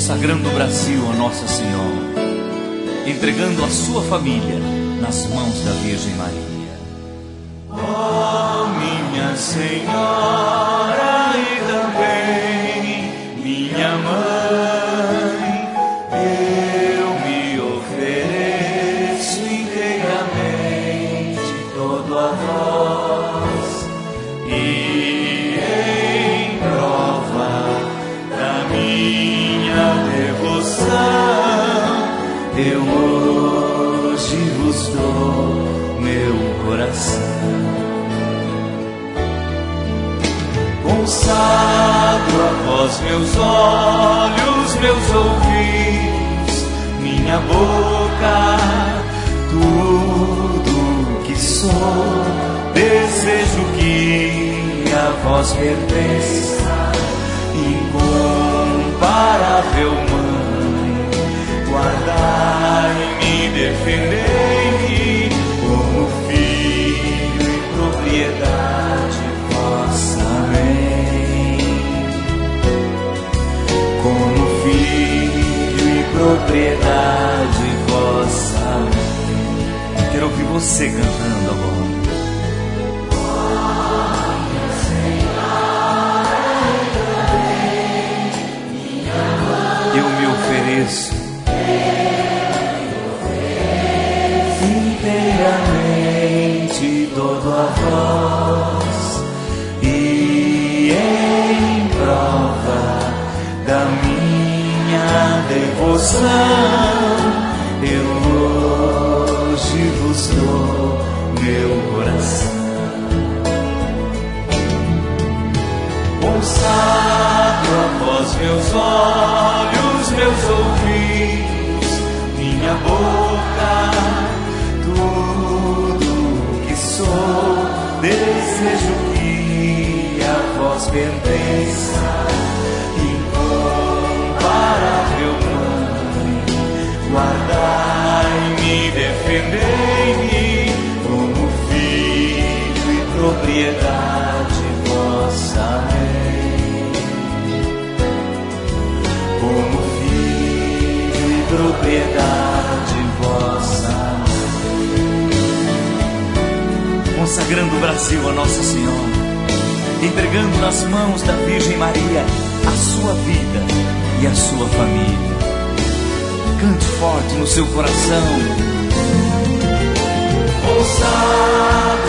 consagrando o Brasil a Nossa Senhora, entregando a sua família nas mãos da Virgem Maria. Ó minha Senhora e também minha mãe, eu me ofereço inteiramente todo a vós, e em prova da minha devoção eu hoje vos dou meu coração. Consagro a vós meus olhos, meus ouvidos, minha boca, tudo que sou. Desejo que a vós pertença, incomparável Mãe. Guardai-me, defendei-me, como filho e propriedade vossa. Amém. Como filho e propriedade vossa. Amém. Quero ouvir você cantando agora. Eu me ofereço inteiramente todo a vós, e em prova da minha devoção eu hoje vos dou meu coração. Consagro a vós meus olhos, meus ouvidos, minha boca, tudo que sou. Desejo que a vós pertença, incomparável Mãe. Guardai-me, defendei-me, como filho e propriedade vossa. Amém. Como filho e propriedade vossa. consagrando o Brasil a Nossa Senhora, entregando nas mãos da Virgem Maria a sua vida e a sua família. Cante forte no seu coração. Ouça